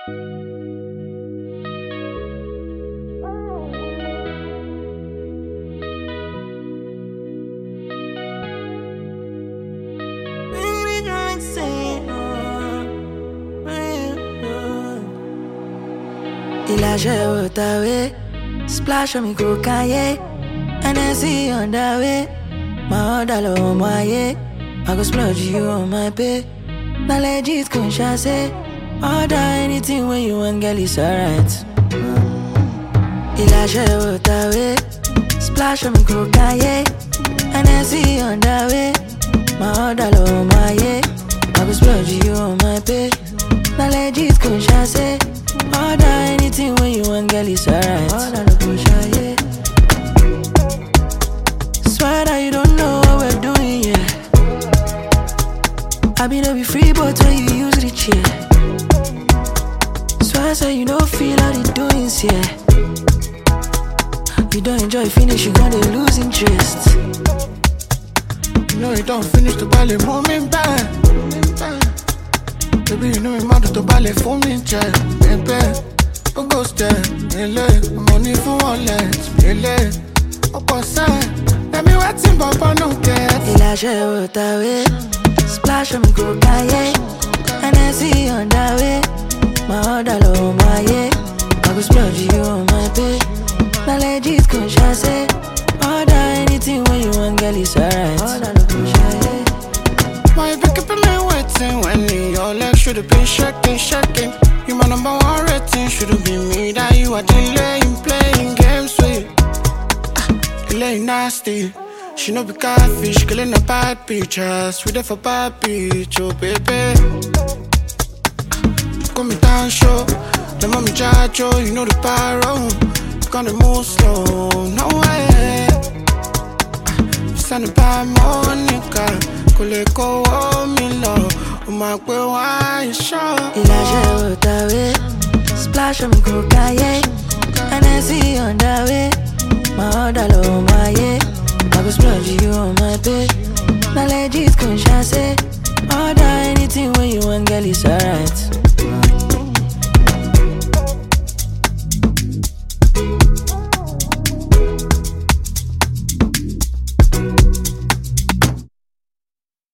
Elijah way, splash on me go Kanye, and I see on that way. My order low my yeah, I go splurge you on my pay. Now legit conscious say, order anything when you want, girl, it's alright. Elijah way, splash on me go Kanye, and I see on that way. My order low my yeah, I go splurge you on my pay. Now legit conscious say, order anything when you want, girl, it's alright. Order no push, yeah. Swear that you don't know what we're doing, yeah. I be no be free, but when you use the chair. Swear so you don't feel how the doings, yeah. You don't enjoy finish, you gonna lose interest. You know you don't finish the ballet moment back. Baby, you know me mad to ballet for me, check. Baby, go go step, money for wallet, let me waiting, Papa no get. Elijah way, splash on me go Kanye, and I see on that way. My order low my yeah, I go splurge you on my pay. Now legit conscious say, order anything when you want, girl, it's alright. Order no push, yeah. Why you pick up and me waiting when your legs should've been shaking? You my number one rating, should've been me that you are delaying, playing games with. Delaying nasty, she no be catfish, killing a bad bitches. We there for bad bitch, oh baby. Call me down show, the mommy judge, oh, you know the pyro. Gonna move slow, no way. Send a bad Monica, kule ko me low. My boy, why you show? Elijah way, splash on me go Kanye, and I see on that way. My order low my yeah, I go splurge you on my pay. Now legit conscious say,